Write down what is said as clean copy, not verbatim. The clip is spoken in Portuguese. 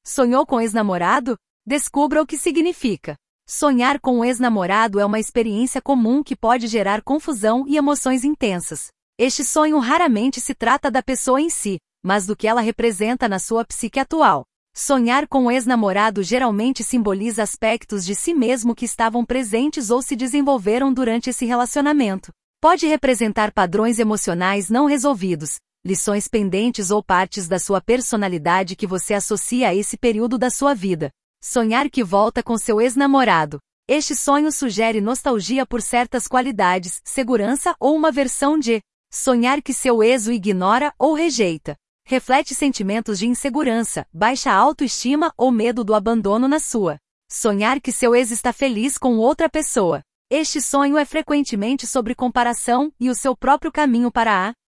Sonhou com ex-namorado? Descubra o que significa. Sonhar com um ex-namorado é uma experiência comum que pode gerar confusão e emoções intensas. Este sonho raramente se trata da pessoa em si, mas do que ela representa na sua psique atual. Sonhar com um ex-namorado geralmente simboliza aspectos de si mesmo que estavam presentes ou se desenvolveram durante esse relacionamento. Pode representar padrões emocionais não resolvidos, lições pendentes ou partes da sua personalidade que você associa a esse período da sua vida. Sonhar que volta com seu ex-namorado. Este sonho sugere nostalgia por certas qualidades, segurança ou uma versão de. Sonhar que seu ex o ignora ou rejeita. Reflete sentimentos de insegurança, baixa autoestima ou medo do abandono na sua. Sonhar que seu ex está feliz com outra pessoa. Este sonho é frequentemente sobre comparação e o seu próprio caminho para a